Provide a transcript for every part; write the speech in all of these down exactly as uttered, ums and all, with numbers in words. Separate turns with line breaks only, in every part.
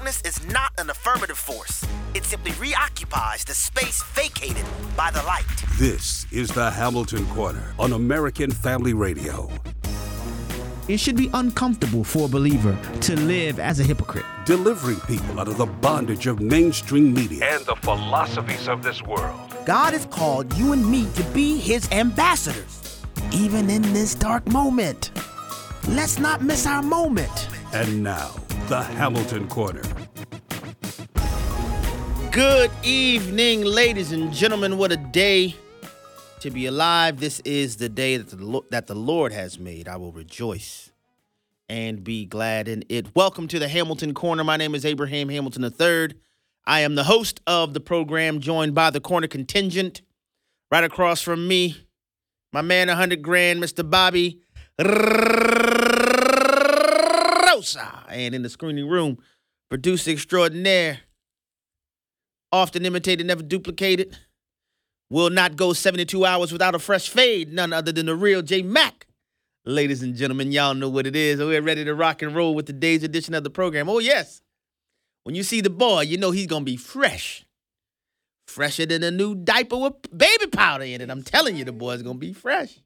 darkness is not an affirmative force. It simply reoccupies the space vacated by the light.
This is the Hamilton Corner on American Family Radio.
It should be uncomfortable for a believer to live as a hypocrite.
Delivering people out of the bondage of mainstream media
and the philosophies of this world.
God has called you and me to be his ambassadors, even in this dark moment. Let's not miss our moment.
And now, the Hamilton Corner.
Good evening, ladies and gentlemen. What a day to be alive. This is the day that the, Lord, that the Lord has made. I will rejoice and be glad in it. Welcome to the Hamilton Corner. My name is Abraham Hamilton the third. I am the host of the program, joined by the corner contingent. Right across from me, my man, one hundred grand, Mister Bobby Rosa. And in the screening room, producer extraordinaire, often imitated, never duplicated, will not go seventy-two hours without a fresh fade, none other than the real J Mac. Ladies and gentlemen, y'all know what it is. We're ready to rock and roll with today's edition of the program. Oh, yes. When you see the boy, you know he's going to be fresh. Fresher than a new diaper with baby powder in it. I'm telling you, the boy's going to be fresh.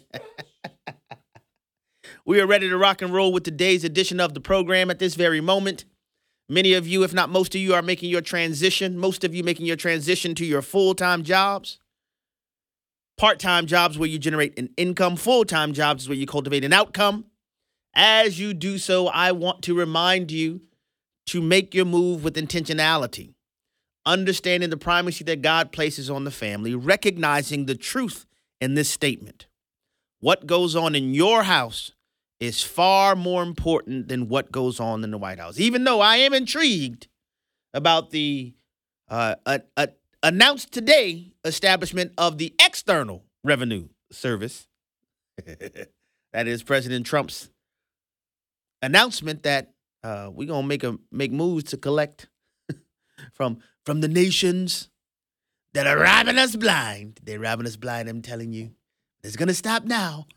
We are ready to rock and roll with today's edition of the program at this very moment. Many of you, if not most of you, are making your transition. Most of you making your transition to your full-time jobs. Part-time jobs where you generate an income. Full-time jobs where you cultivate an outcome. As you do so, I want to remind you to make your move with intentionality. Understanding the primacy that God places on the family. Recognizing the truth in this statement. What goes on in your house is far more important than what goes on in the White House. Even though I am intrigued about the uh, uh, uh, announced today establishment of the External Revenue Service. That is President Trump's announcement that uh, we're going to make a make moves to collect from, from the nations that are robbing us blind. They're robbing us blind, I'm telling you. It's going to stop now.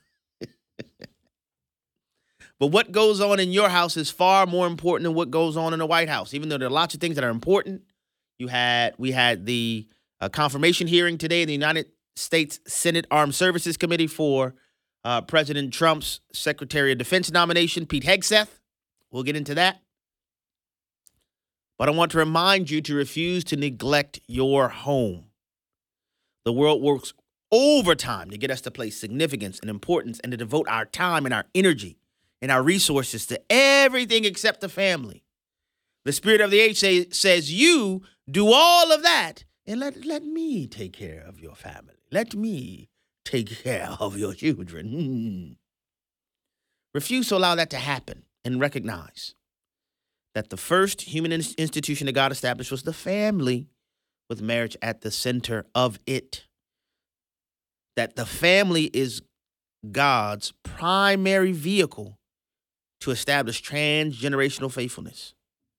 But what goes on in your house is far more important than what goes on in the White House. Even though there are lots of things that are important, you had we had the uh, confirmation hearing today in the United States Senate Armed Services Committee for uh, President Trump's Secretary of Defense nomination, Pete Hegseth. We'll get into that. But I want to remind you to refuse to neglect your home. The world works overtime to get us to place significance and importance and to devote our time and our energy and our resources to everything except the family. The spirit of the age say, says you do all of that and let, let me take care of your family. Let me take care of your children. Hmm. Refuse to allow that to happen and recognize that the first human in- institution that God established was the family, with marriage at the center of it. That the family is God's primary vehicle to establish transgenerational faithfulness.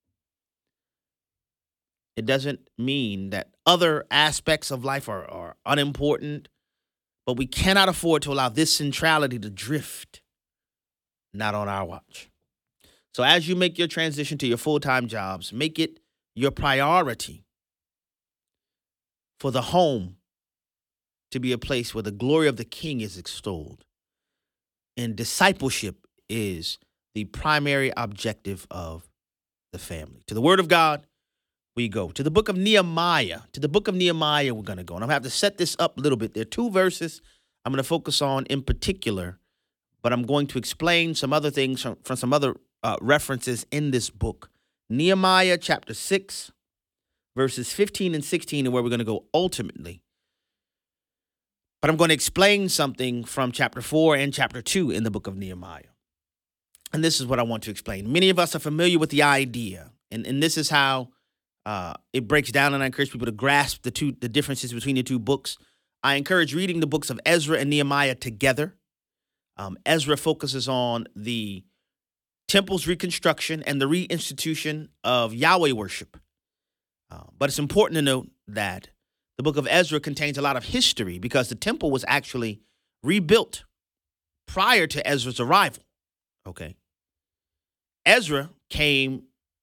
It doesn't mean that other aspects of life are, are unimportant, but we cannot afford to allow this centrality to drift, not on our watch. So as you make your transition to your full-time jobs, make it your priority for the home to be a place where the glory of the King is extolled. And discipleship is the primary objective of the family. To the Word of God, we go. To the book of Nehemiah. To the book of Nehemiah, we're going to go. And I'm going to have to set this up a little bit. There are two verses I'm going to focus on in particular, but I'm going to explain some other things from, from some other uh, references in this book. Nehemiah chapter six, verses fifteen and sixteen, and where we're going to go ultimately. But I'm going to explain something from chapter four and chapter two in the book of Nehemiah. And this is what I want to explain. Many of us are familiar with the idea, and, and this is how uh, it breaks down, and I encourage people to grasp the two the differences between the two books. I encourage reading the books of Ezra and Nehemiah together. Um, Ezra focuses on the temple's reconstruction and the reinstitution of Yahweh worship. Uh, but it's important to note that the book of Ezra contains a lot of history because the temple was actually rebuilt prior to Ezra's arrival. Okay. Ezra came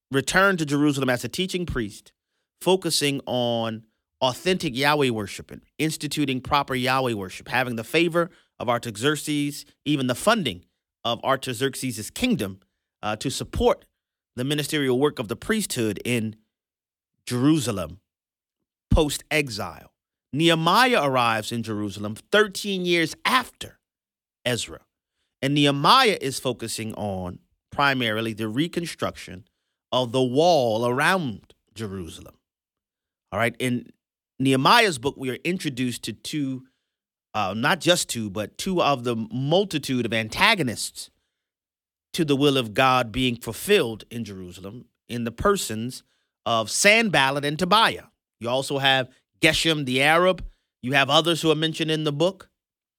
returned to Jerusalem as a teaching priest, focusing on authentic Yahweh worship and instituting proper Yahweh worship, having the favor of Artaxerxes, even the funding of Artaxerxes' kingdom uh, to support the ministerial work of the priesthood in Jerusalem post-exile. Nehemiah arrives in Jerusalem thirteen years after Ezra, and Nehemiah is focusing on primarily the reconstruction of the wall around Jerusalem. All right, in Nehemiah's book, we are introduced to two, uh, not just two, but two of the multitude of antagonists to the will of God being fulfilled in Jerusalem in the persons of Sanballat and Tobiah. You also have Geshem the Arab. You have others who are mentioned in the book.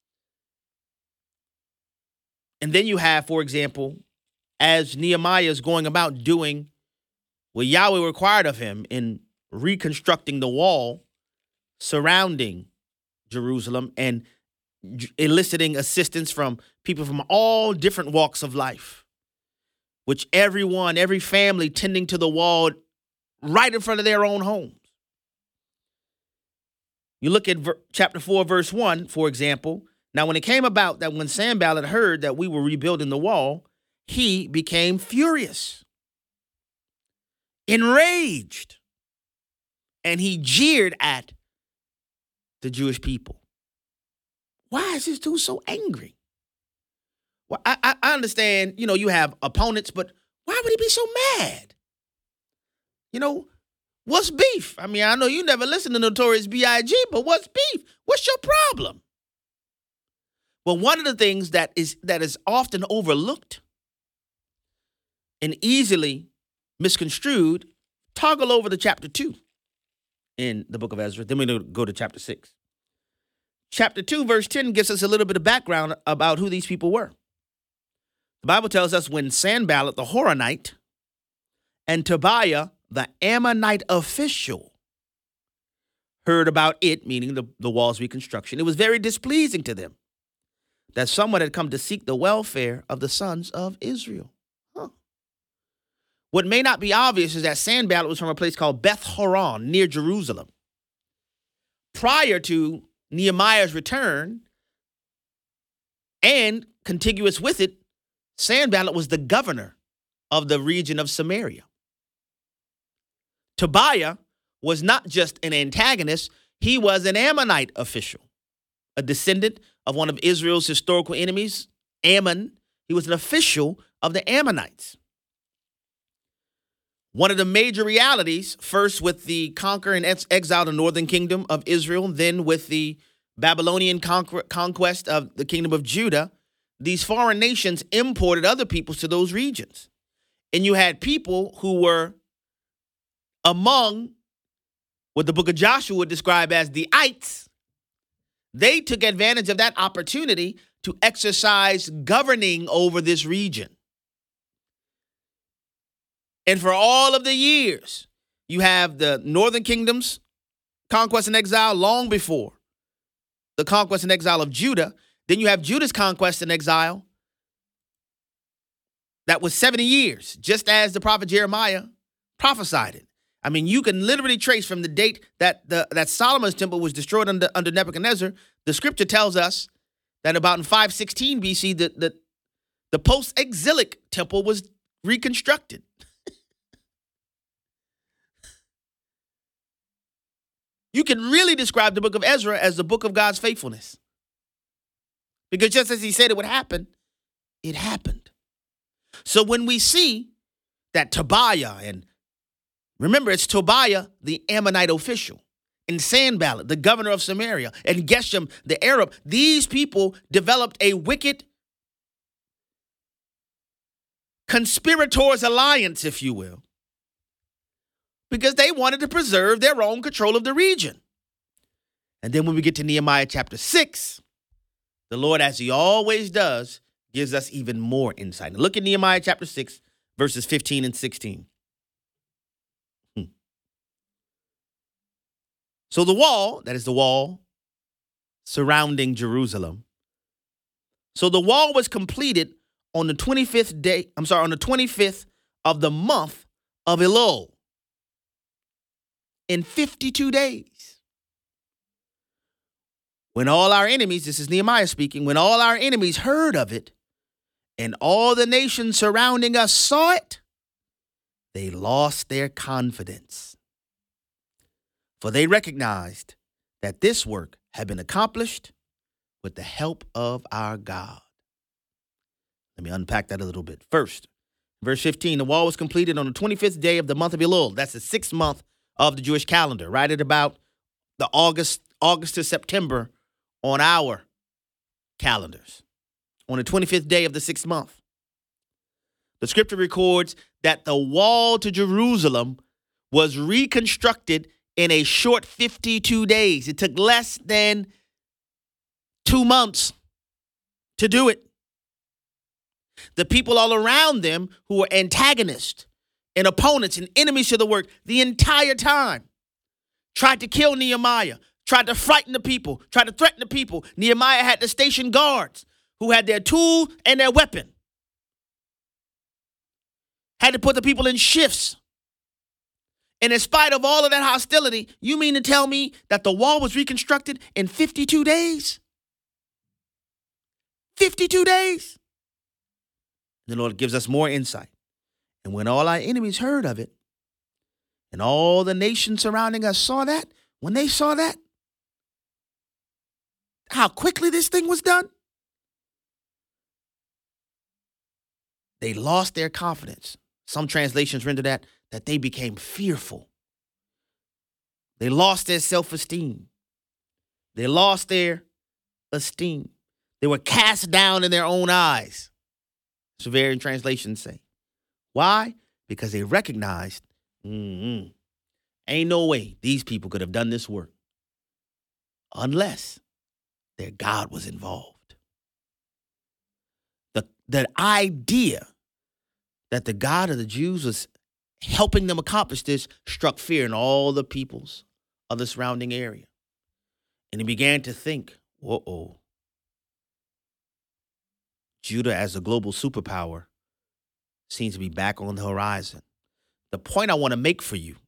And then you have, for example, as Nehemiah is going about doing what Yahweh required of him in reconstructing the wall surrounding Jerusalem and eliciting assistance from people from all different walks of life, which everyone, every family tending to the wall right in front of their own homes. You look at ver- chapter four, verse one, for example. Now, when it came about that when Sanballat heard that we were rebuilding the wall, he became furious, enraged, and he jeered at the Jewish people. Why is this dude so angry? Well, I, I, I understand, you know, you have opponents, but why would he be so mad? You know, what's beef? I mean, I know you never listened to Notorious B I G, but what's beef? What's your problem? Well, one of the things that is that is often overlooked and easily misconstrued, toggle over to chapter two in the book of Ezra. Then we're going to go to chapter six. Chapter two, verse ten gives us a little bit of background about who these people were. The Bible tells us when Sanballat, the Horonite, and Tobiah, the Ammonite official, heard about it, meaning the, the wall's reconstruction, it was very displeasing to them that someone had come to seek the welfare of the sons of Israel. Huh. What may not be obvious is that Sanballat was from a place called Beth Horon, near Jerusalem. Prior to Nehemiah's return, and contiguous with it, Sanballat was the governor of the region of Samaria. Tobiah was not just an antagonist, he was an Ammonite official, a descendant of one of Israel's historical enemies, Ammon. He was an official of the Ammonites. One of the major realities, first with the conquer and ex- exile of the northern kingdom of Israel, then with the Babylonian conquer- conquest of the kingdom of Judah, these foreign nations imported other peoples to those regions. And you had people who were among what the book of Joshua would describe as the ites. They took advantage of that opportunity to exercise governing over this region. And for all of the years, you have the northern kingdom's conquest and exile long before the conquest and exile of Judah. Then you have Judah's conquest and exile. That was seventy years, just as the prophet Jeremiah prophesied it. I mean, you can literally trace from the date that the that Solomon's temple was destroyed under, under Nebuchadnezzar. The scripture tells us that about in five sixteen B C, the, the, the post-exilic temple was reconstructed. You can really describe the book of Ezra as the book of God's faithfulness. Because just as he said it would happen, it happened. So when we see that Tobiah, and remember it's Tobiah, the Ammonite official, and Sanballat, the governor of Samaria, and Geshem, the Arab, these people developed a wicked conspirators alliance, if you will, because they wanted to preserve their own control of the region. And then when we get to Nehemiah chapter six, the Lord, as he always does, gives us even more insight. Now look at Nehemiah chapter six, verses fifteen and sixteen. Hmm. So the wall, that is the wall surrounding Jerusalem. So the wall was completed on the twenty-fifth day, I'm sorry, on the twenty-fifth of the month of Elul in fifty-two days. When all our enemies, this is Nehemiah speaking, when all our enemies heard of it and all the nations surrounding us saw it, they lost their confidence. For they recognized that this work had been accomplished with the help of our God. Let me unpack that a little bit. First, verse fifteen, the wall was completed on the twenty-fifth day of the month of Elul. That's the sixth month of the Jewish calendar, right at about the August, August to September on our calendars, on the twenty-fifth day of the sixth month. The scripture records that the wall to Jerusalem was reconstructed in a short fifty-two days. It took less than two months to do it. The people all around them who were antagonists and opponents and enemies to the work the entire time tried to kill Nehemiah, tried to frighten the people, tried to threaten the people. Nehemiah had to station guards who had their tool and their weapon. Had to put the people in shifts. And in spite of all of that hostility, you mean to tell me that the wall was reconstructed in fifty-two days? fifty-two days? The Lord gives us more insight. And when all our enemies heard of it, and all the nations surrounding us saw that, when they saw that, how quickly this thing was done, they lost their confidence. Some translations render that, that they became fearful. They lost their self-esteem. They lost their esteem. They were cast down in their own eyes. So varying translations say. Why? Because they recognized, mm-hmm, ain't no way these people could have done this work unless their God was involved. The, the idea that the God of the Jews was helping them accomplish this struck fear in all the peoples of the surrounding area. And he began to think, whoa, Judah as a global superpower seems to be back on the horizon. The point I want to make for you,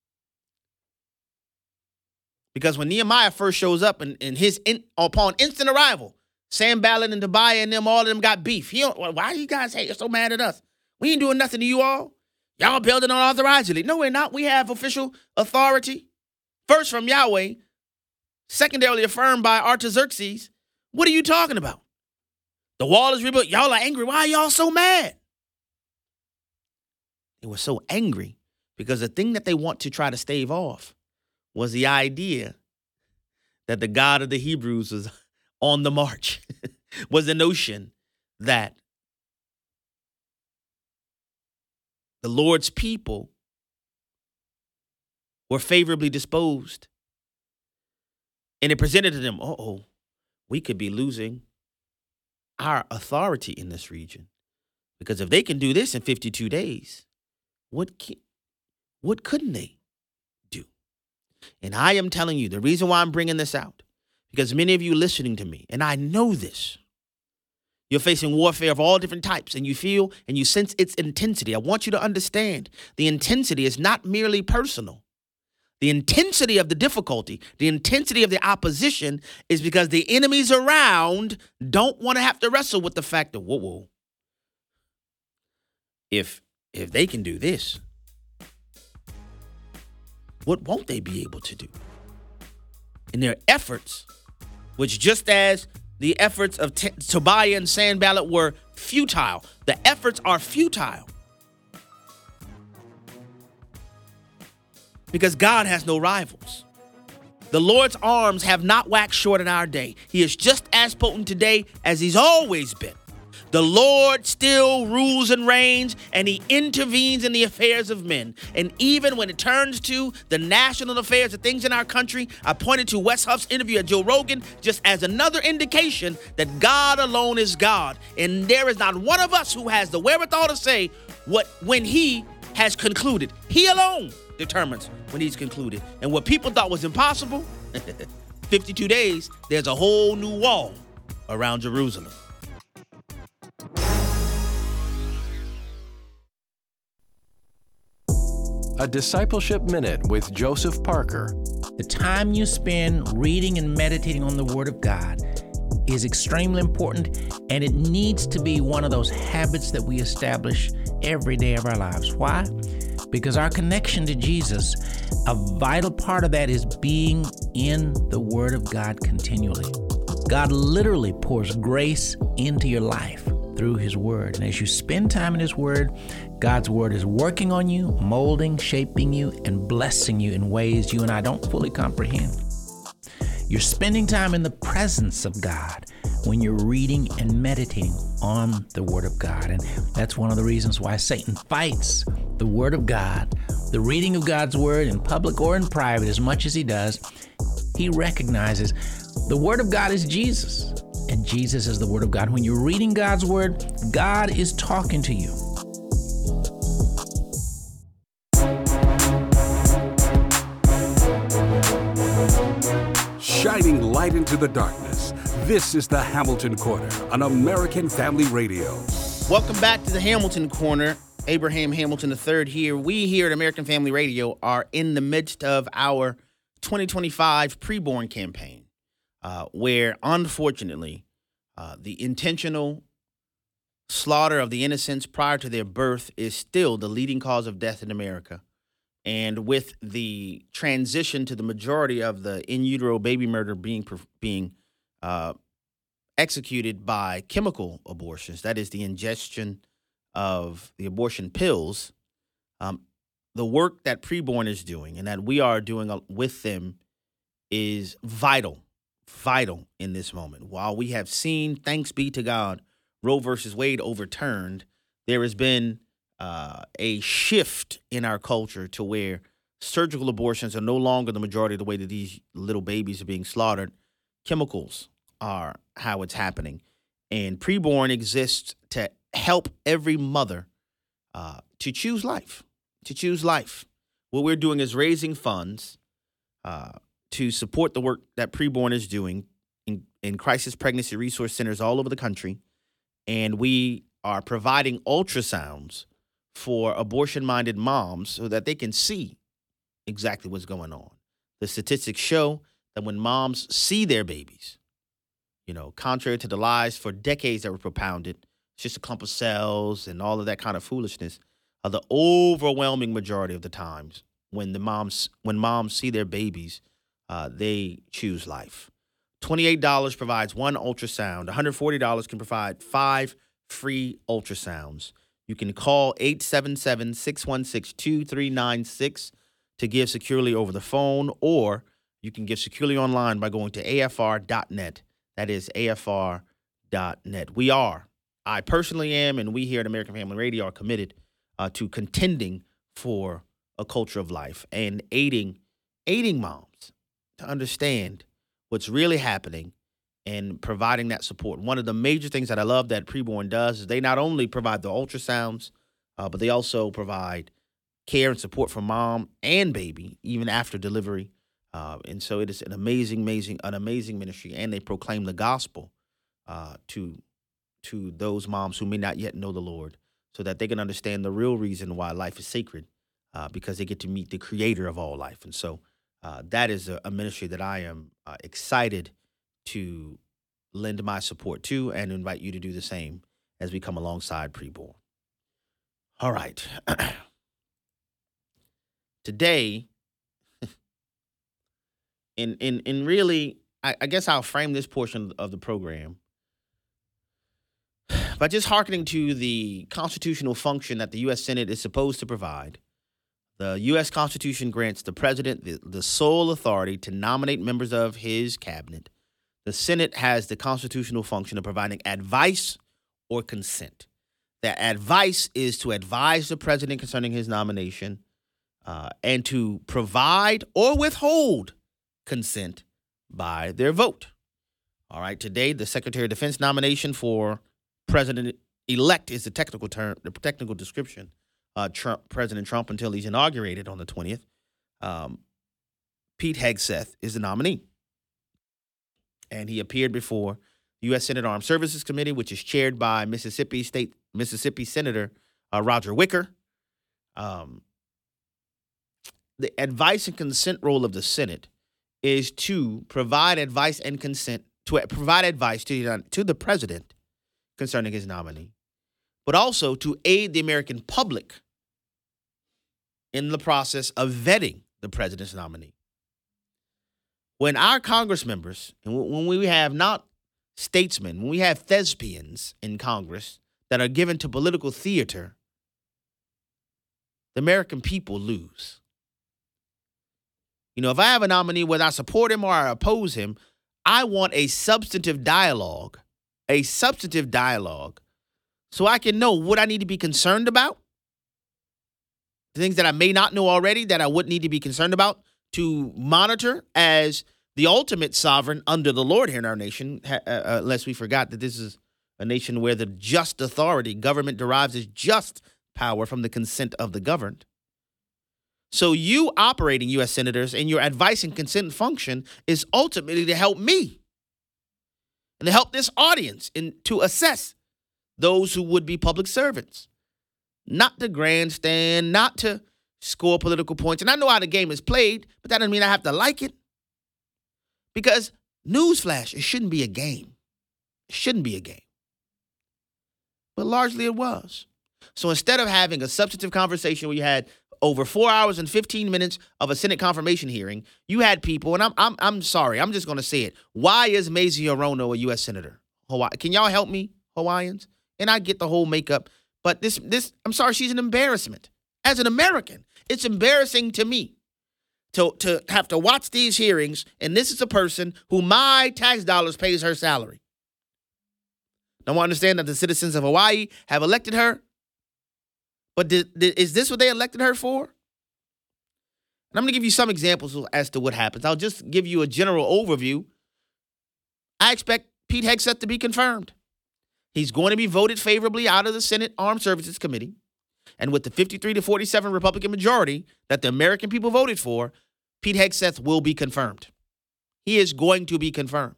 because when Nehemiah first shows up and, and his in, upon instant arrival, Sanballat and Tobiah and them, all of them got beef. He don't, why are you guys hey, you're so mad at us? We ain't doing nothing to you all. Y'all building unauthorizedly. No, we're not. We have official authority. First from Yahweh, secondarily affirmed by Artaxerxes. What are you talking about? The wall is rebuilt. Y'all are angry. Why are y'all so mad? They were so angry because the thing that they want to try to stave off was the idea that the God of the Hebrews was on the march, was the notion that the Lord's people were favorably disposed. And it presented to them, uh-oh, we could be losing our authority in this region. Because if they can do this in fifty-two days, what can, what couldn't they do? And I am telling you, the reason why I'm bringing this out, because many of you listening to me, and I know this, you're facing warfare of all different types, and you feel and you sense its intensity. I want you to understand the intensity is not merely personal. The intensity of the difficulty, the intensity of the opposition is because the enemies around don't want to have to wrestle with the fact that, whoa, whoa, if, if they can do this, what won't they be able to do? In their efforts, which just as the efforts of T- Tobiah and Sanballat were futile, the efforts are futile. Because God has no rivals. The Lord's arms have not waxed short in our day. He is just as potent today as he's always been. The Lord still rules and reigns, and he intervenes in the affairs of men. And even when it turns to the national affairs of things in our country, I pointed to Wes Huff's interview at Joe Rogan just as another indication that God alone is God. And there is not one of us who has the wherewithal to say what when he has concluded. He alone determines when he's concluded. And what people thought was impossible, fifty-two days, there's a whole new wall around Jerusalem.
A Discipleship Minute with Joseph Parker.
The time you spend reading and meditating on the Word of God is extremely important, and it needs to be one of those habits that we establish every day of our lives. Why? Because our connection to Jesus, a vital part of that is being in the Word of God continually. God literally pours grace into your life through His Word. And as you spend time in His Word, God's Word is working on you, molding, shaping you, and blessing you in ways you and I don't fully comprehend. You're spending time in the presence of God when you're reading and meditating on the Word of God. And that's one of the reasons why Satan fights the Word of God, the reading of God's Word in public or in private as much as he does. He recognizes the Word of God is Jesus, and Jesus is the Word of God. When you're reading God's Word, God is talking to you.
Shining light into the darkness. This is the Hamilton Corner on American Family Radio.
Welcome back to the Hamilton Corner. Abraham Hamilton the third here. We here at American Family Radio are in the midst of our twenty twenty-five preborn campaign, uh, where unfortunately uh, the intentional slaughter of the innocents prior to their birth is still the leading cause of death in America. And with the transition to the majority of the in utero baby murder being being uh, executed by chemical abortions, that is the ingestion of the abortion pills, um, the work that preborn is doing and that we are doing with them is vital, vital in this moment. While we have seen, thanks be to God, Roe versus Wade overturned, there has been Uh, a shift in our culture to where surgical abortions are no longer the majority of the way that these little babies are being slaughtered. Chemicals are how it's happening. And preborn exists to help every mother uh, to choose life, to choose life. What we're doing is raising funds uh, to support the work that preborn is doing in, in crisis pregnancy resource centers all over the country. And we are providing ultrasounds for abortion-minded moms so that they can see exactly what's going on. The statistics show that when moms see their babies, you know, contrary to the lies for decades that were propounded, it's just a clump of cells and all of that kind of foolishness, are the overwhelming majority of the times when the moms when moms see their babies, uh, they choose life. twenty-eight dollars provides one ultrasound. one hundred forty dollars can provide five free ultrasounds. You can call eight seven seven, six one six, two three nine six to give securely over the phone, or you can give securely online by going to A F R dot net. That is A F R dot net. We are, I personally am, and we here at American Family Radio are committed uh, to contending for a culture of life and aiding, aiding moms to understand what's really happening and providing that support. One of the major things that I love that preborn does is they not only provide the ultrasounds, uh, but they also provide care and support for mom and baby, even after delivery. Uh, and so it is an amazing, amazing, an amazing ministry. And they proclaim the gospel uh, to, to those moms who may not yet know the Lord so that they can understand the real reason why life is sacred, uh, because they get to meet the creator of all life. And so uh, that is a, a ministry that I am uh, excited to lend my support to and invite you to do the same as we come alongside preborn. All right. Today, in in in really, I, I guess I'll frame this portion of the program by just hearkening to the constitutional function that the U S Senate is supposed to provide. The U S Constitution grants the president the, the sole authority to nominate members of his cabinet. The Senate has the constitutional function of providing advice or consent. That advice is to advise the president concerning his nomination uh, and to provide or withhold consent by their vote. All right, today the Secretary of Defense nomination for President-elect is the technical term, the technical description. Uh, Trump, President Trump until he's inaugurated on the twentieth. Um, Pete Hegseth is the nominee. And he appeared before the U S Senate Armed Services Committee, which is chaired by Mississippi State Mississippi Senator uh, Roger Wicker. Um, the advice and consent role of the Senate is to provide advice and consent, to provide advice to, to the president concerning his nominee, but also to aid the American public in the process of vetting the president's nominee. When our Congress members, and when we have not statesmen, when we have thespians in Congress that are given to political theater, the American people lose. You know, if I have a nominee, whether I support him or I oppose him, I want a substantive dialogue, a substantive dialogue, so I can know what I need to be concerned about, the things that I may not know already that I would need to be concerned about to monitor as the ultimate sovereign under the Lord here in our nation, uh, unless we forgot that this is a nation where the just authority, government derives its just power from the consent of the governed. So you operating, U S senators, and your advice and consent function is ultimately to help me and to help this audience in, to assess those who would be public servants. Not to grandstand, not to score political points. And I know how the game is played, but that doesn't mean I have to like it. Because, newsflash, it shouldn't be a game. It shouldn't be a game. But largely it was. So instead of having a substantive conversation where you had over four hours and fifteen minutes of a Senate confirmation hearing, you had people, and I'm I'm I'm sorry, I'm just going to say it. Why is Mazie Hirono a U S senator? Hawaii. Can y'all help me, Hawaiians? And I get the whole makeup, but this this I'm sorry, she's an embarrassment. As an American, it's embarrassing to me to to have to watch these hearings, and this is a person who my tax dollars pays her salary. Now I understand that the citizens of Hawaii have elected her. But did, did, is this what they elected her for? And I'm going to give you some examples as to what happens. I'll just give you a general overview. I expect Pete Hegseth to be confirmed. He's going to be voted favorably out of the Senate Armed Services Committee. And with the fifty-three to forty-seven Republican majority that the American people voted for, Pete Hegseth will be confirmed. He is going to be confirmed.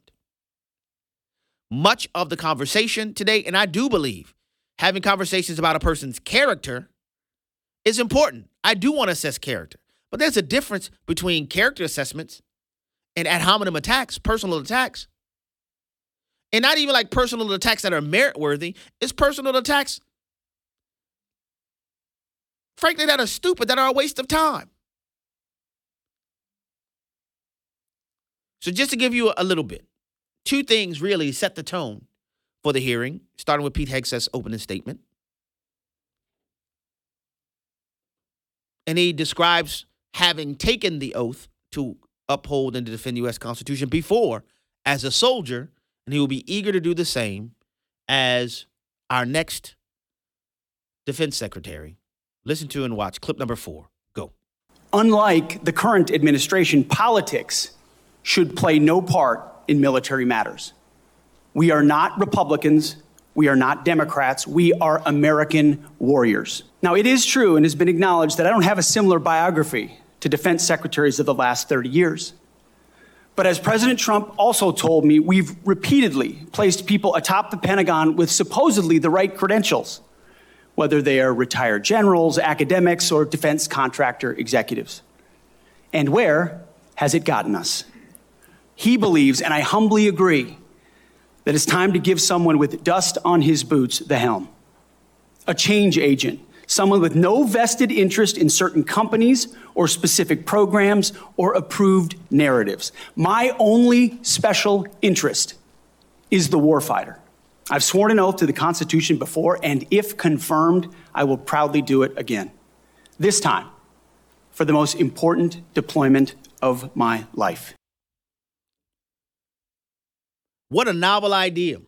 Much of the conversation today, and I do believe, having conversations about a person's character is important. I do want to assess character. But there's a difference between character assessments and ad hominem attacks, personal attacks. And not even like personal attacks that are merit-worthy. It's personal attacks, frankly, that are stupid, that are a waste of time. So just to give you a little bit, two things really set the tone for the hearing, starting with Pete Hegseth's opening statement. And he describes having taken the oath to uphold and to defend the U S Constitution before as a soldier, and he will be eager to do the same as our next defense secretary. Listen to and watch clip number four. Go.
Unlike the current administration, politics should play no part in military matters. We are not Republicans. We are not Democrats. We are American warriors. Now, it is true and has been acknowledged that I don't have a similar biography to defense secretaries of the last thirty years. But as President Trump also told me, we've repeatedly placed people atop the Pentagon with supposedly the right credentials, whether they are retired generals, academics, or defense contractor executives. And where has it gotten us? He believes, and I humbly agree, that it's time to give someone with dust on his boots the helm. A change agent, someone with no vested interest in certain companies or specific programs or approved narratives. My only special interest is the warfighter. I've sworn an oath to the Constitution before, and if confirmed, I will proudly do it again. This time, for the most important deployment of my life.
What a novel idea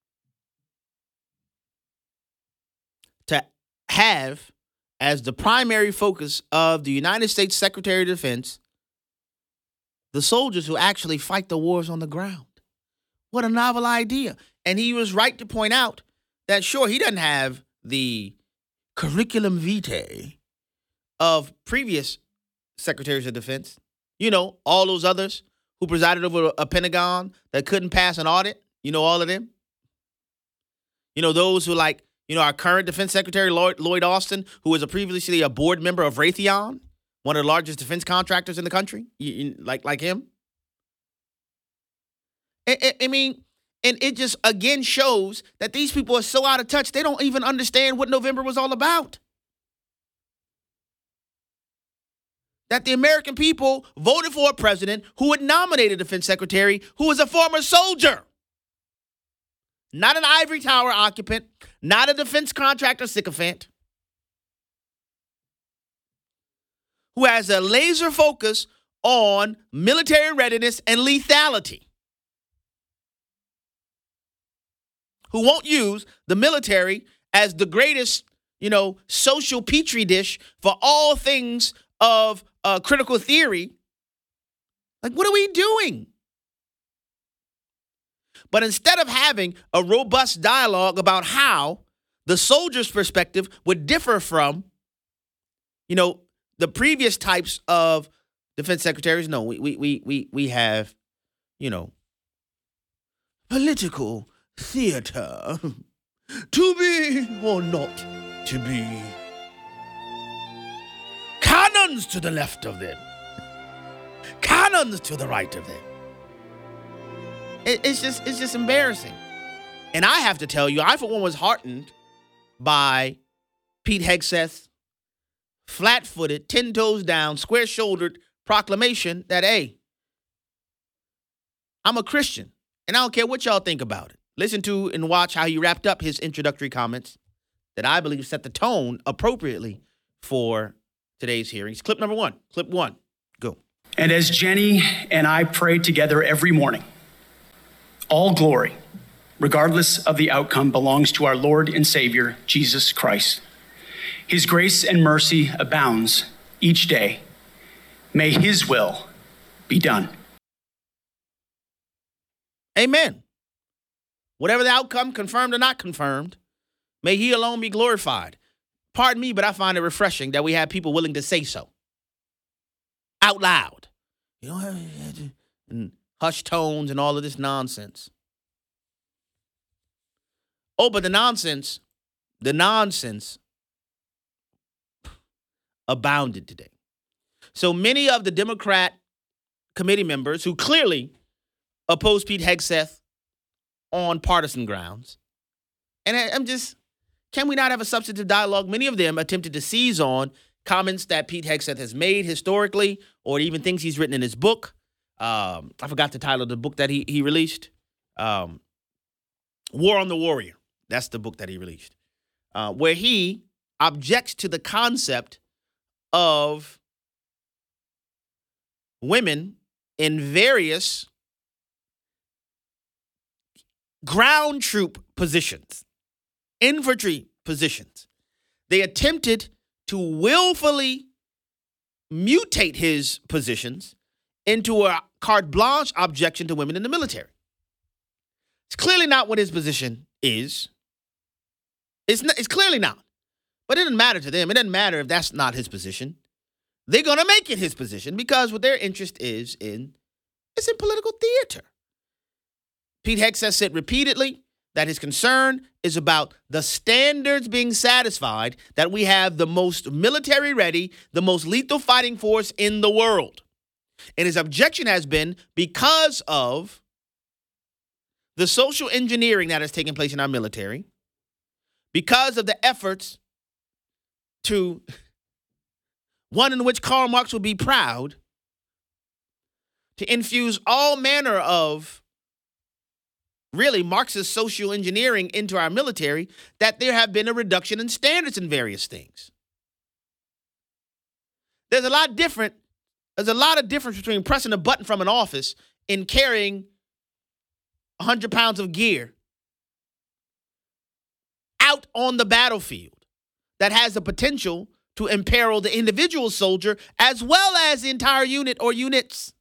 to have as the primary focus of the United States Secretary of Defense the soldiers who actually fight the wars on the ground. What a novel idea. And he was right to point out that, sure, he doesn't have the curriculum vitae of previous secretaries of defense. You know, all those others who presided over a Pentagon that couldn't pass an audit. You know, all of them. You know, those who like, you know, our current defense secretary, Lloyd, Lloyd Austin, who was a previously a board member of Raytheon, one of the largest defense contractors in the country, you, you, like like him. I, I, I mean, and it just again shows that these people are so out of touch, they don't even understand what November was all about. That the American people voted for a president who would nominate a defense secretary who was a former soldier. Not an ivory tower occupant, not a defense contractor sycophant, who has a laser focus on military readiness and lethality, who won't use the military as the greatest, you know, social petri dish for all things of uh, critical theory. Like, what are we doing? But instead of having a robust dialogue about how the soldier's perspective would differ from, you know, the previous types of defense secretaries, no, we we we we we have, you know, political theater, to be or not to be, cannons to the left of them, cannons to the right of them. It, it's just it's just embarrassing. And I have to tell you, I for one was heartened by Pete Hegseth's flat-footed, ten toes down, square-shouldered proclamation that, hey, I'm a Christian, and I don't care what y'all think about it. Listen to and watch how he wrapped up his introductory comments that I believe set the tone appropriately for today's hearings. Clip number one. Clip one. Go.
And as Jenny and I pray together every morning, all glory, regardless of the outcome, belongs to our Lord and Savior, Jesus Christ. His grace and mercy abounds each day. May his will be done.
Amen. Whatever the outcome, confirmed or not confirmed, may he alone be glorified. Pardon me, but I find it refreshing that we have people willing to say so. Out loud. You know, and hushed tones and all of this nonsense. Oh, but the nonsense, the nonsense abounded today. So many of the Democrat committee members who clearly oppose Pete Hegseth on partisan grounds, and I, I'm just, can we not have a substantive dialogue? Many of them attempted to seize on comments that Pete Hegseth has made historically, or even things he's written in his book. Um, I forgot the title of the book that he he released. Um, War on the Warrior. That's the book that he released, uh, where he objects to the concept of women in various ground troop positions, infantry positions. They attempted to willfully mutate his positions into a carte blanche objection to women in the military. It's clearly not what his position is. It's, not, it's clearly not. But it doesn't matter to them. It doesn't matter if that's not his position. They're going to make it his position because what their interest is in is in political theater. Pete Hegseth said repeatedly that his concern is about the standards being satisfied that we have the most military ready, the most lethal fighting force in the world. And his objection has been because of the social engineering that has taken place in our military, because of the efforts to, one in which Karl Marx would be proud, to infuse all manner of really Marxist social engineering into our military, that there have been a reduction in standards in various things. There's a lot different, there's a lot of difference between pressing a button from an office and carrying one hundred pounds of gear out on the battlefield that has the potential to imperil the individual soldier as well as the entire unit or units.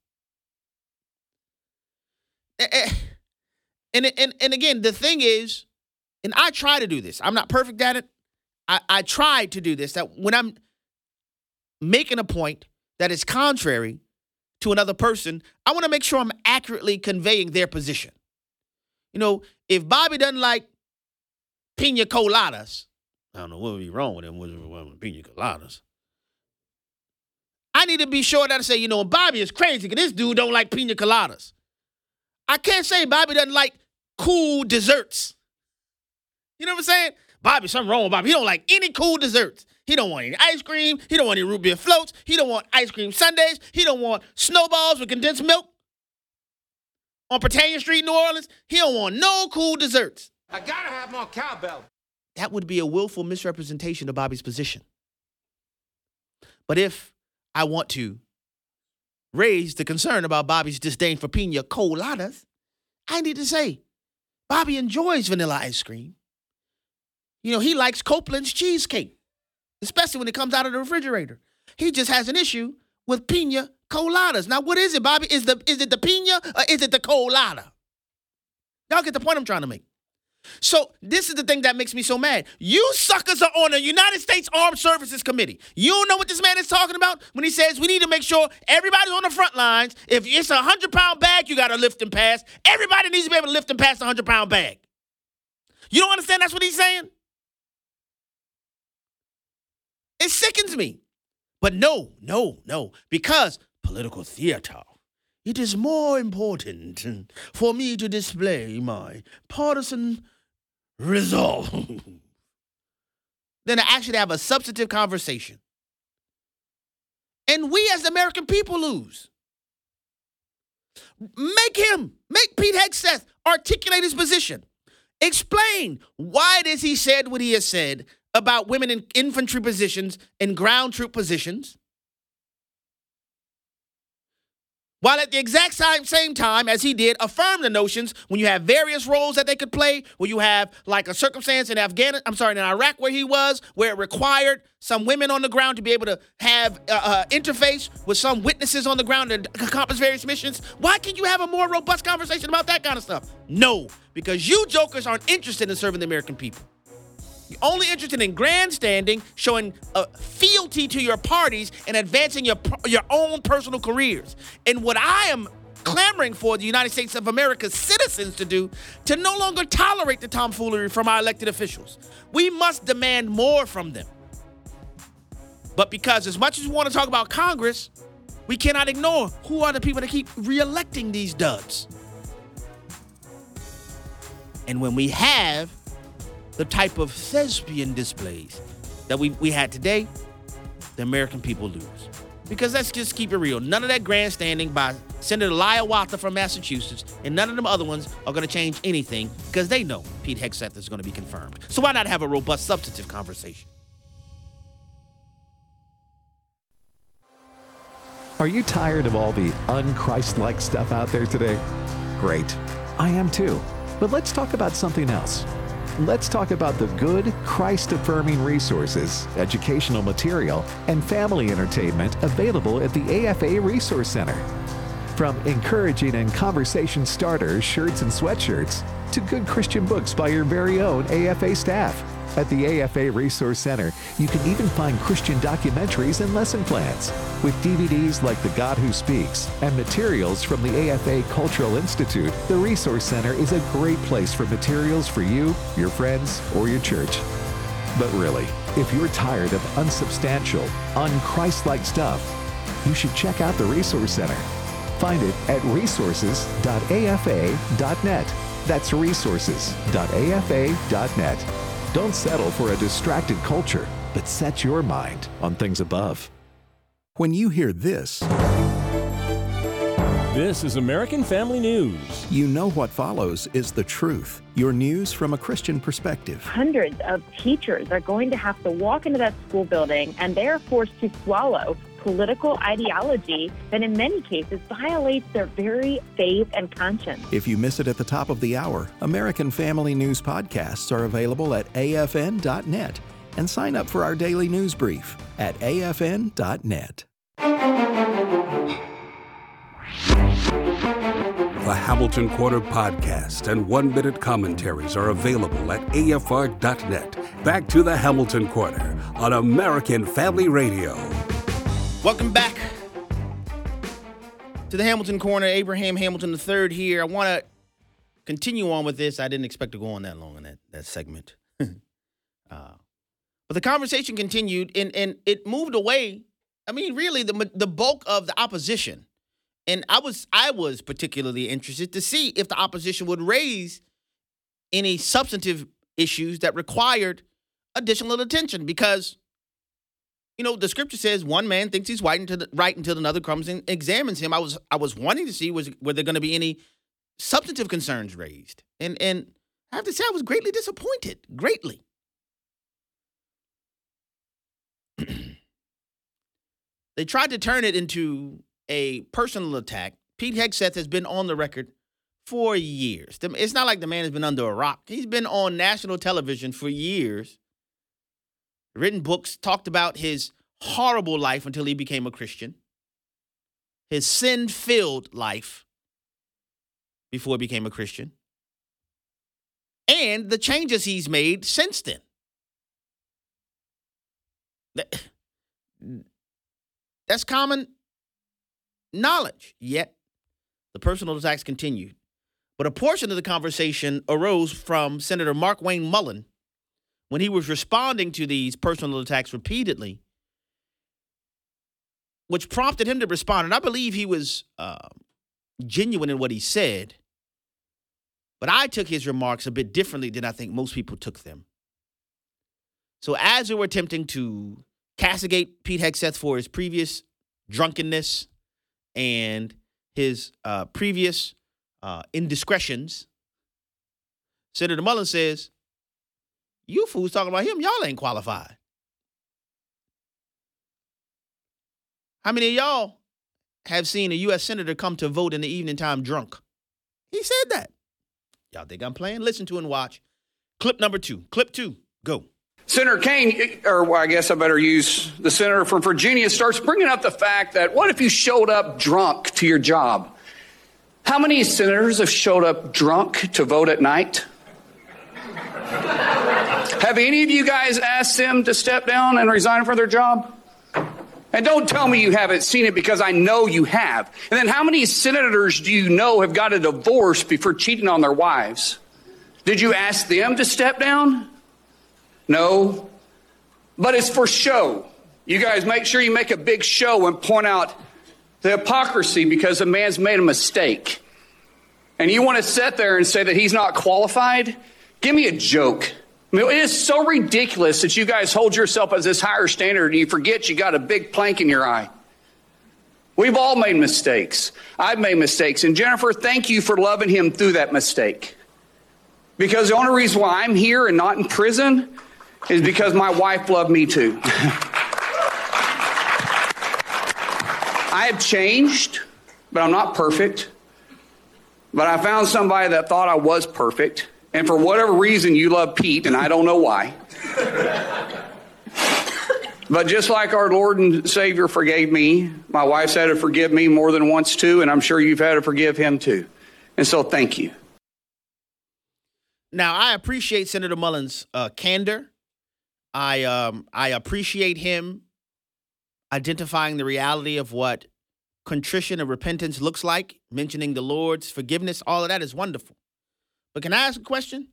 And, and, and again, the thing is, and I try to do this. I'm not perfect at it. I, I try to do this, that when I'm making a point that is contrary to another person, I want to make sure I'm accurately conveying their position. You know, if Bobby doesn't like pina coladas, I don't know what would be wrong with him with pina coladas. I I need to be sure that I say, you know, Bobby is crazy because this dude don't like pina coladas. I can't say Bobby doesn't like cool desserts. You know what I'm saying? Bobby, something wrong with Bobby. He don't like any cool desserts. He don't want any ice cream. He don't want any root beer floats. He don't want ice cream sundaes. He don't want snowballs with condensed milk on Pritania Street, New Orleans. He don't want no cool desserts.
I gotta have more cowbell.
That would be a willful misrepresentation of Bobby's position. But if I want to raise the concern about Bobby's disdain for pina coladas, I need to say, Bobby enjoys vanilla ice cream. You know, he likes Copeland's cheesecake, especially when it comes out of the refrigerator. He just has an issue with pina coladas. Now, what is it, Bobby? Is the is it the pina or is it the colada? Y'all get the point I'm trying to make. So this is the thing that makes me so mad. You suckers are on the United States Armed Services Committee. You don't know what this man is talking about when he says we need to make sure everybody's on the front lines. If it's a one hundred pound bag, you got to lift and pass. Everybody needs to be able to lift and pass a one hundred pound bag. You don't understand that's what he's saying? It sickens me. But no, no, no, because political theater, it is more important for me to display my partisan resolve than to actually have a substantive conversation. And we as the American people lose. Make him, make Pete Hegseth articulate his position. Explain why it is he said what he has said about women in infantry positions and ground troop positions, while at the exact same, same time as he did affirm the notions when you have various roles that they could play, where you have like a circumstance in Afghanistan, I'm sorry, in Iraq where he was, where it required some women on the ground to be able to have uh, uh, interface with some witnesses on the ground to accomplish various missions. Why can't you have a more robust conversation about that kind of stuff? No, because you jokers aren't interested in serving the American people. You're only interested in grandstanding, showing uh, fealty to your parties, and advancing your your own personal careers. And what I am clamoring for the United States of America's citizens to do, to no longer tolerate the tomfoolery from our elected officials. We must demand more from them. But because as much as we want to talk about Congress, we cannot ignore who are the people that keep reelecting these duds. And when we have the type of thespian displays that we, we had today, the American people lose. Because let's just keep it real. None of that grandstanding by Senator Hiawatha from Massachusetts and none of them other ones are going to change anything because they know Pete Hegseth is going to be confirmed. So why not have a robust, substantive conversation?
Are you tired of all the un-Christ-like stuff out there today? Great. I am too. But let's talk about something else. Let's talk about the good, Christ-affirming resources, educational material, and family entertainment available at the A F A Resource Center. From encouraging and conversation starters, shirts and sweatshirts, to good Christian books by your very own A F A staff. At the A F A Resource Center, you can even find Christian documentaries and lesson plans. With D V Ds like The God Who Speaks and materials from the A F A Cultural Institute, the Resource Center is a great place for materials for you, your friends, or your church. But really, if you're tired of unsubstantial, un-Christ-like stuff, you should check out the Resource Center. Find it at resources dot A F A dot net. That's resources dot A F A dot net. Don't settle for a distracted culture, but set your mind on things above.
When you hear this,
this is American Family News.
You know what follows is the truth. Your news from a Christian perspective.
Hundreds of teachers are going to have to walk into that school building, and they are forced to swallow political ideology that in many cases violates their very faith and conscience.
If you miss it at the top of the hour, American Family News podcasts are available at A F N dot net and sign up for our daily news brief at A F N dot net. The Hamilton Quarter podcast and one-minute commentaries are available at A F R dot net. Back to the Hamilton Quarter on American Family Radio.
Welcome back to the Hamilton Corner. Abraham Hamilton the third here. I want to continue on with this. I didn't expect to go on that long in that, that segment. uh, but the conversation continued, and, and it moved away I mean, really, the the bulk of the opposition, and I was I was particularly interested to see if the opposition would raise any substantive issues that required additional attention, because, you know, the scripture says one man thinks he's right until, right until another comes and examines him. I was I was wanting to see was were there going to be any substantive concerns raised, and and I have to say I was greatly disappointed, greatly. They tried to turn it into a personal attack. Pete Hegseth has been on the record for years. It's not like the man has been under a rock. He's been on national television for years, written books, talked about his horrible life until he became a Christian, his sin-filled life before he became a Christian, and the changes he's made since then. That's common knowledge, yet the personal attacks continued. But a portion of the conversation arose from Senator Mark Wayne Mullen when he was responding to these personal attacks repeatedly, which prompted him to respond. And I believe he was uh, genuine in what he said. But I took his remarks a bit differently than I think most people took them. So as we were attempting to castigate Pete Hegseth for his previous drunkenness and his uh, previous uh, indiscretions, Senator Mullen says, you fools talking about him, y'all ain't qualified. How many of y'all have seen a U S senator come to vote in the evening time drunk? He said that. Y'all think I'm playing? Listen to and watch. Clip number two. Clip two. Go.
Senator Kaine, or well, I guess I better use the senator from Virginia, starts bringing up the fact that what if you showed up drunk to your job? How many senators have showed up drunk to vote at night? Have any of you guys asked them to step down and resign from their job? And don't tell me you haven't seen it, because I know you have. And then how many senators do you know have got a divorce before cheating on their wives? Did you ask them to step down? No. But it's for show. You guys make sure you make a big show and point out the hypocrisy because a man's made a mistake. And you want to sit there and say that he's not qualified? Give me a joke. I mean, it is so ridiculous that you guys hold yourself as this higher standard and you forget you got a big plank in your eye. We've all made mistakes. I've made mistakes. And Jennifer, thank you for loving him through that mistake. Because the only reason why I'm here and not in prison is because my wife loved me too. I have changed, but I'm not perfect. But I found somebody that thought I was perfect. And for whatever reason, you love Pete, and I don't know why. But just like our Lord and Savior forgave me, my wife's had to forgive me more than once too, and I'm sure you've had to forgive him too. And so thank you.
Now, I appreciate Senator Mullen's uh, candor. I um, I appreciate him identifying the reality of what contrition and repentance looks like, mentioning the Lord's forgiveness. All of that is wonderful. But can I ask a question?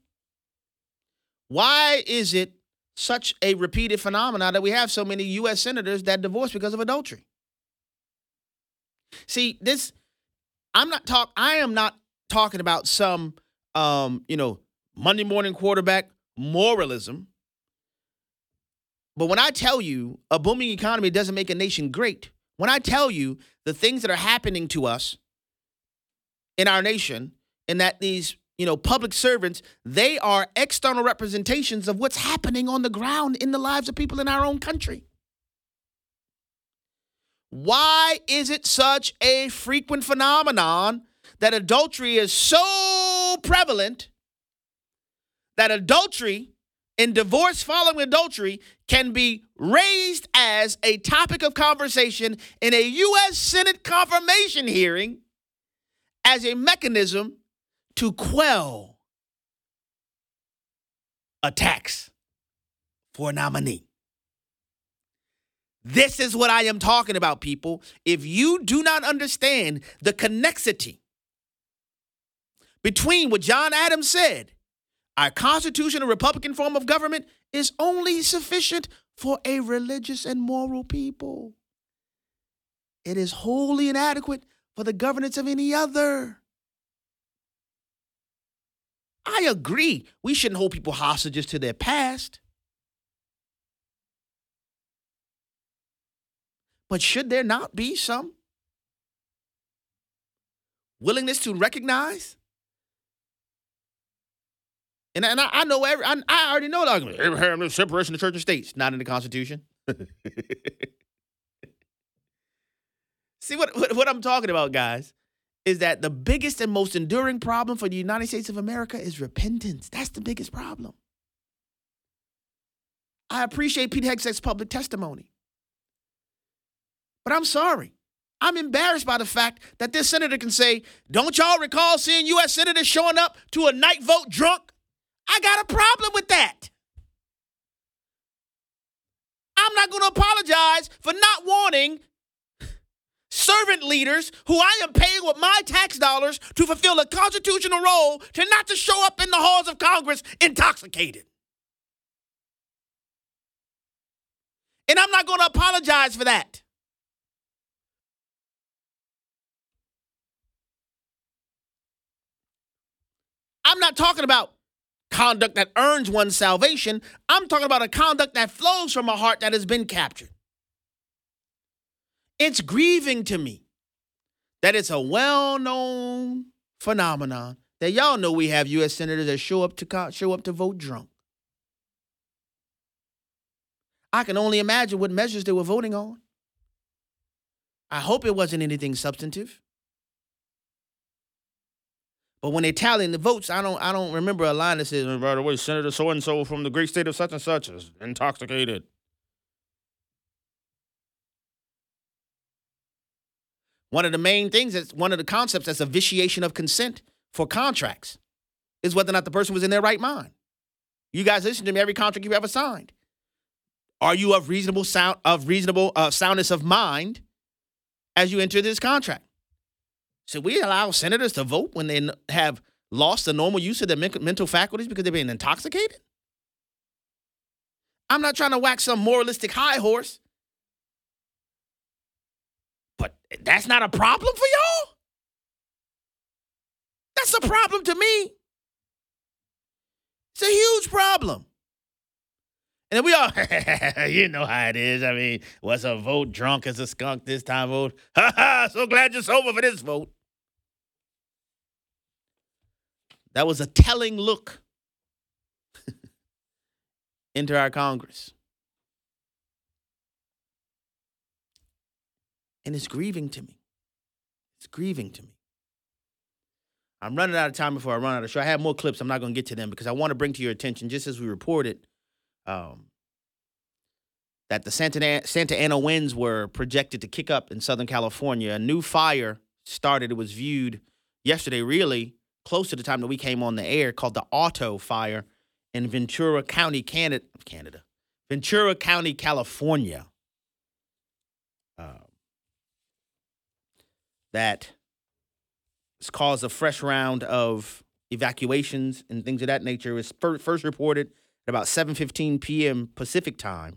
Why is it such a repeated phenomenon that we have so many U S senators that divorce because of adultery? See, this, I'm not talk. I am not talking about some, um, you know, Monday morning quarterback moralism. But when I tell you a booming economy doesn't make a nation great, when I tell you the things that are happening to us in our nation, and that these, you know, public servants, they are external representations of what's happening on the ground in the lives of people in our own country. Why is it such a frequent phenomenon that adultery is so prevalent that adultery and divorce following adultery can be raised as a topic of conversation in a U S Senate confirmation hearing as a mechanism to quell attacks for a nominee? This is what I am talking about, people. If you do not understand the connexity between what John Adams said, our constitutional Republican form of government is only sufficient for a religious and moral people. it is wholly inadequate for the governance of any other. I agree. We shouldn't hold people hostages to their past. But should there not be some willingness to recognize? And, and I, I know every, I, I already know the argument. Abraham, the separation of church and states, not in the Constitution. See, what, what, what I'm talking about, guys, is that the biggest and most enduring problem for the United States of America is repentance. That's the biggest problem. I appreciate Pete Hegseth's public testimony. But I'm sorry. I'm embarrassed by the fact that this senator can say, don't y'all recall seeing U S senators showing up to a night vote drunk? I got a problem with that. I'm not going to apologize for not wanting servant leaders who I am paying with my tax dollars to fulfill a constitutional role to not to show up in the halls of Congress intoxicated. And I'm not going to apologize for that. I'm not talking about conduct that earns one's salvation. I'm talking about a conduct that flows from a heart that has been captured. It's grieving to me that it's a well-known phenomenon that y'all know we have U S senators that show up to show up to vote drunk. I can only imagine what measures they were voting on. I hope it wasn't anything substantive. But when they tallying the votes, I don't I don't remember a line that says, by the way, Senator so-and-so from the great state of such and such is intoxicated. One of the main things, that's one of the concepts that's a vitiation of consent for contracts is whether or not the person was in their right mind. You guys listen to me, every contract you've ever signed. Are you of reasonable sound of reasonable uh, soundness of mind as you enter this contract? Should we allow senators to vote when they have lost the normal use of their mental faculties because they've been intoxicated? I'm not trying to wax some moralistic high horse, but that's not a problem for y'all? That's a problem to me. It's a huge problem. And then we all, you know how it is. I mean, what's a vote drunk as a skunk this time, vote? Ha ha, so glad you're sober for this vote. That was a telling look into our Congress. And it's grieving to me. It's grieving to me. I'm running out of time before I run out of show. I have more clips. I'm not going to get to them because I want to bring to your attention, just as we reported, um, that the Santa Ana, Santa Ana winds were projected to kick up in Southern California. A new fire started. It was viewed yesterday, really, close to the time that we came on the air, called the Auto Fire in Ventura County, Canada. Canada. Ventura County, California. Uh, that has caused a fresh round of evacuations and things of that nature. It was first reported at about seven fifteen p.m. Pacific time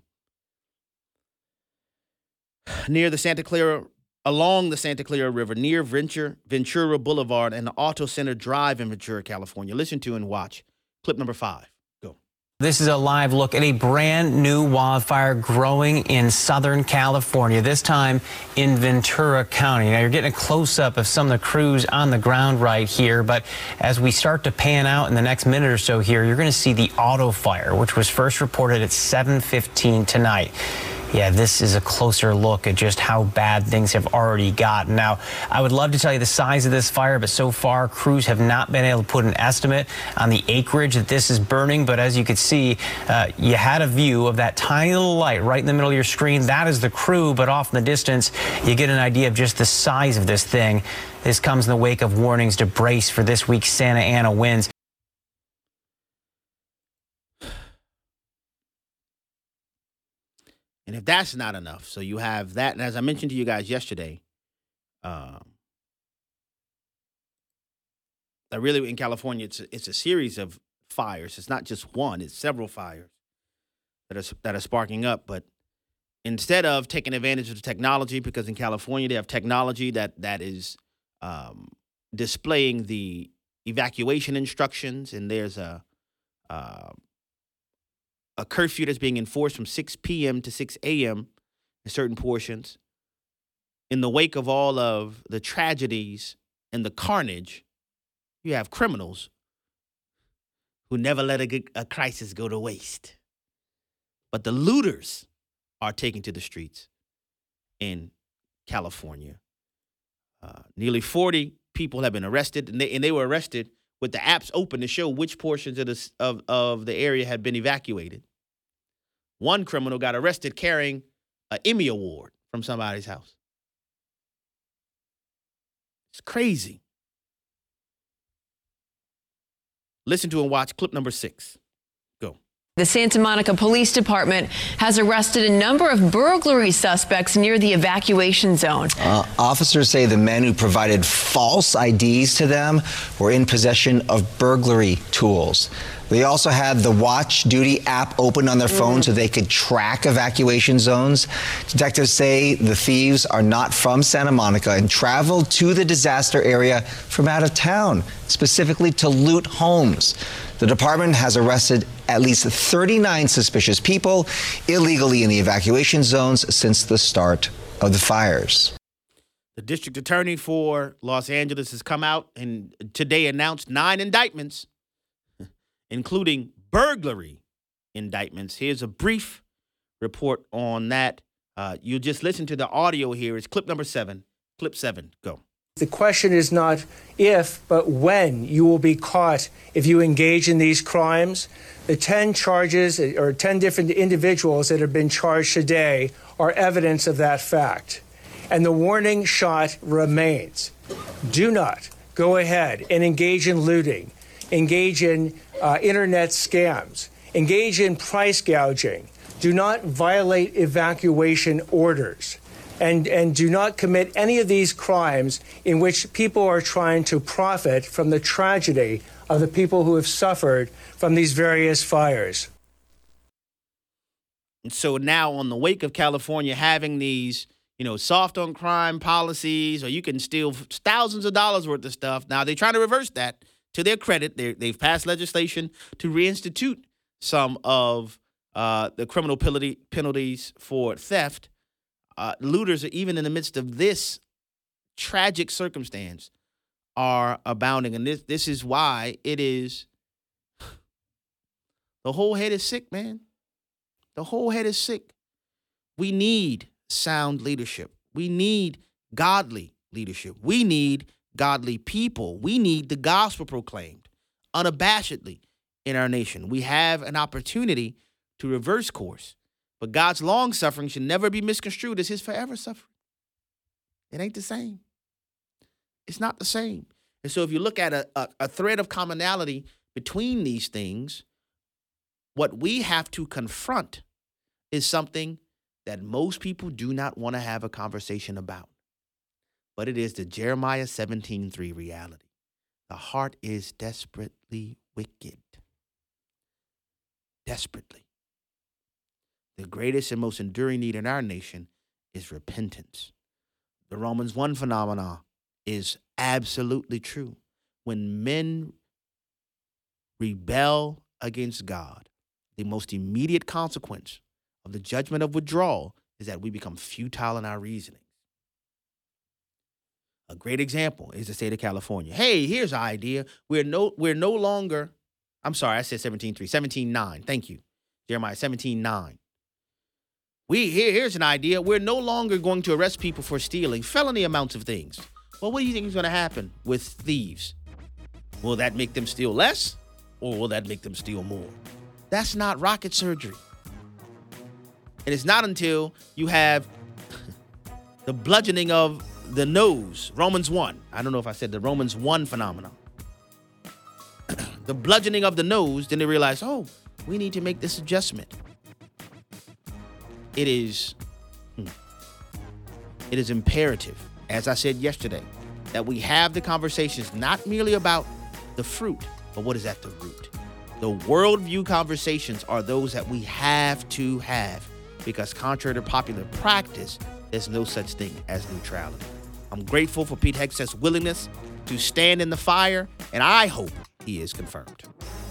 near the Santa Clara, along the Santa Clara River, near Ventura, Ventura Boulevard and the Auto Center Drive in Ventura, California. Listen to and watch clip number five. Go.
This is a live look at a brand new wildfire growing in Southern California, this time in Ventura County. Now, you're getting a close-up of some of the crews on the ground right here, but as we start to pan out in the next minute or so here, you're going to see the Auto Fire, which was first reported at seven fifteen tonight. Yeah, this is a closer look at just how bad things have already gotten. Now, I would love to tell you the size of this fire, but so far, crews have not been able to put an estimate on the acreage that this is burning. But as you can see, uh, you had a view of that tiny little light right in the middle of your screen. That is the crew, but off in the distance, you get an idea of just the size of this thing. This comes in the wake of warnings to brace for this week's Santa Ana winds.
And if that's not enough, so you have that. And as I mentioned to you guys yesterday, um, that really in California, it's a, it's a series of fires. It's not just one, it's several fires that are, that are sparking up. But instead of taking advantage of the technology, because in California they have technology that that is um, displaying the evacuation instructions, and there's a uh, a curfew that's being enforced from six p.m. to six a.m. in certain portions. In the wake of all of the tragedies and the carnage, you have criminals who never let a, a crisis go to waste. But the looters are taken to the streets in California. Uh, nearly forty people have been arrested, and they, and they were arrested with the apps open to show which portions of the, of, of the area had been evacuated. One criminal got arrested carrying an Emmy Award from somebody's house. It's crazy. Listen to and watch clip number six. Go.
The Santa Monica Police Department has arrested a number of burglary suspects near the evacuation zone.
Uh, officers say the men who provided false I Ds to them were in possession of burglary tools. They also had the Watch Duty app open on their phone mm. so they could track evacuation zones. Detectives say the thieves are not from Santa Monica and traveled to the disaster area from out of town, specifically to loot homes. The department has arrested at least thirty-nine suspicious people illegally in the evacuation zones since the start of the fires.
The district attorney for Los Angeles has come out and today announced nine indictments, including burglary indictments. Here's a brief report on that. Uh, you just listen to the audio here. It's clip number seven. Clip seven. Go.
The question is not if, but when you will be caught if you engage in these crimes. The ten charges or ten different individuals that have been charged today are evidence of that fact. And the warning shot remains. Do not go ahead and engage in looting, engage in uh, internet scams, engage in price gouging. Do not violate evacuation orders. And, and do not commit any of these crimes in which people are trying to profit from the tragedy of the people who have suffered from these various fires.
And so now, on the wake of California having these, you know, soft on crime policies, or you can steal thousands of dollars worth of stuff. Now they're trying to reverse that. To their credit, they've passed legislation to reinstitute some of uh, the criminal penalty, penalties for theft. Uh, looters, even in the midst of this tragic circumstance, are abounding. And this this is why it is, the whole head is sick, man. The whole head is sick. We need sound leadership. We need godly leadership. We need godly people. We need the gospel proclaimed unabashedly in our nation. We have an opportunity to reverse course. But God's long suffering should never be misconstrued as his forever suffering. It ain't the same. It's not the same. And so if you look at a, a, a thread of commonality between these things, what we have to confront is something that most people do not want to have a conversation about. But it is the Jeremiah seventeen three reality. The heart is desperately wicked. Desperately. The greatest and most enduring need in our nation is repentance. The Romans one phenomenon is absolutely true. When men rebel against God, the most immediate consequence of the judgment of withdrawal is that we become futile in our reasoning. A great example is the state of California. Hey, here's an idea. We're no, we're no longer, I'm sorry, I said seventeen three, seventeen nine. Thank you. Jeremiah seventeen nine. We here, here's an idea. We're no longer going to arrest people for stealing felony amounts of things. Well, what do you think is going to happen with thieves? Will that make them steal less, or will that make them steal more? That's not rocket surgery. And it's not until you have the bludgeoning of the nose, Romans one. I don't know if I said the Romans one phenomenon. The bludgeoning of the nose, then they realize, oh, we need to make this adjustment. It is, it is imperative, as I said yesterday, that we have the conversations not merely about the fruit, but what is at the root. The worldview conversations are those that we have to have because contrary to popular practice, there's no such thing as neutrality. I'm grateful for Pete Hegseth's willingness to stand in the fire, and I hope he is confirmed.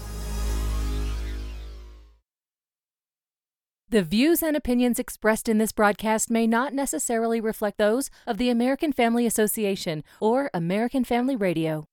The views and opinions expressed in this broadcast may not necessarily reflect those of the American Family Association or American Family Radio.